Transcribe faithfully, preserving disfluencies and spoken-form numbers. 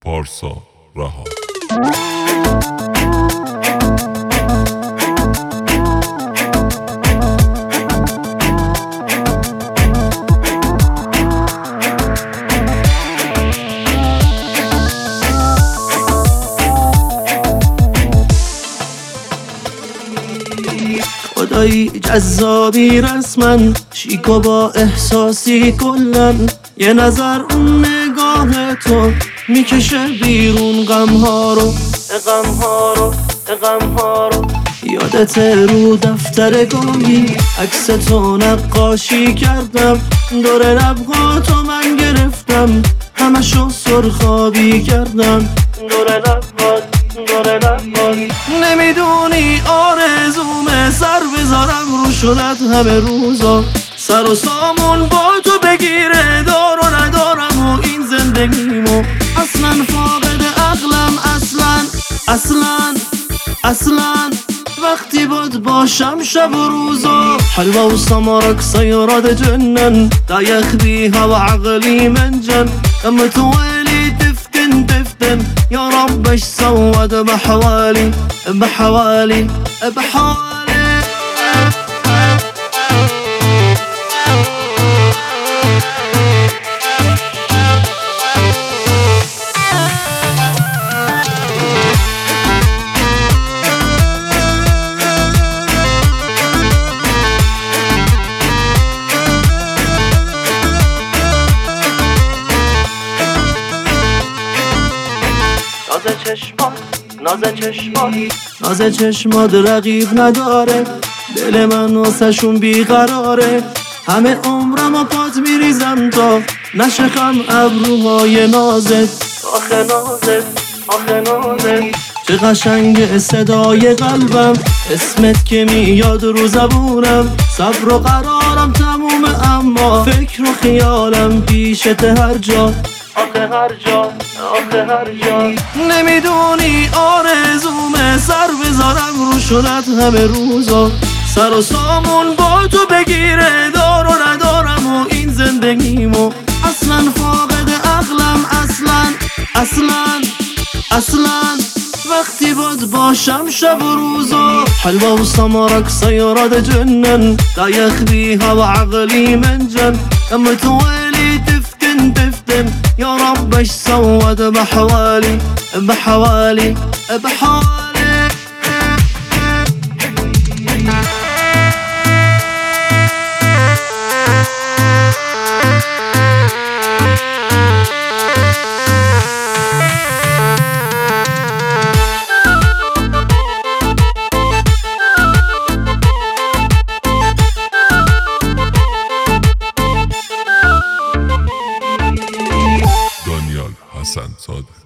پارسا رها. خدایی جذابی رسمن، شیکو با احساسی کلن. یه نظر اون نگاه تو میکشه بیرون غمها رو، غمها رو، غمها رو. یادت رو دفتر گاهی عکس تو نقاشی کردم، دور لبها تو من گرفتم، همشو سرخابی کردم. دور لبها، دور لبها. نمیدونی آرزومه سر بذارم رو شدت همه روزا، سر و سامون با تو بگیره، دار و ندارم و این زندگیمو. اصلا فاقد عقلم، اصلا اصلا اصلا وقتی بود باشم شب و روزا. حلوة وسمرك صيرت جنن، لا يخديها وعقلي منجن. لما توالي تفتن تفتن، يا رب ايش سود بحوالي بحوالي بحوالي. ناز چشمات، ناز چشمات، ناز چشمات رقیب نداره، دل من واسه‌شون بیقراره. همه عمرم و پات میریزم تا نشکم ابروهای نازت. آخه نازت، آخه نازت. چه قشنگ صدای قلبم، اسمت که میاد رو زبونم. صبر و قرارم تمومه اما فکر و خیالم پیشت هر جا، آخه هر جا، آخه هر جا. نمیدونی آرزومه سر بذارم رو شدت همه روزا، سر و سامون با تو بگیره، دار و ندارم و این زندگیمو. اصلا فاقد عقلم، اصلا اصلا اصلا وقتی بود باشم شب و روزا. حلوة وسمرك صيرت جنن، لا يخديها وعقلي منجن. لما توالي تفتن تفتن، يا رب ايش سود بحوالي بحوالي بحوالي. دانیال حسن زاده.